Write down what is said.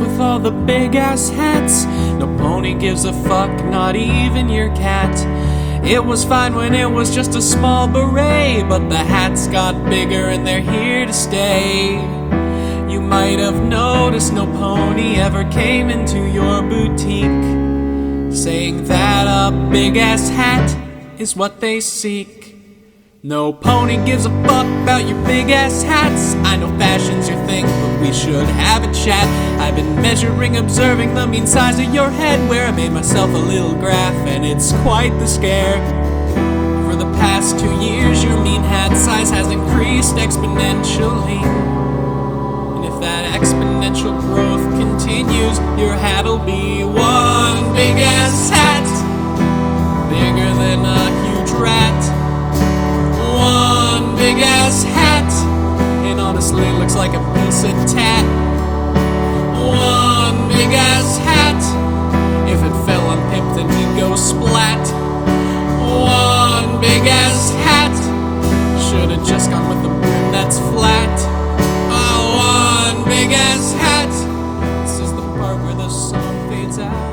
with all the big ass hats. No pony gives a fuck, not even your cat. It was fine when it was just a small beret, but the hats got bigger and they're here to stay. You might have noticed no pony ever came into your boutique, saying that a big ass hat is what they seek. No pony gives a fuck about your big ass hats. I know fashion's your thing, but we should have a chat. I've been measuring, observing the mean size of your head, where I made myself a little graph, and it's quite the scare. For the past 2 years, your mean hat size has increased exponentially. And if that exponential growth continues, your hat'll be one big ass hat, bigger than a huge rat. One big ass hat, and honestly it looks like a piece of tat. One big ass hat, if it fell on Pip then he'd go splat. One big ass hat, should've just gone with the brim that's flat. Oh, one big ass hat, this is the part where the song fades out.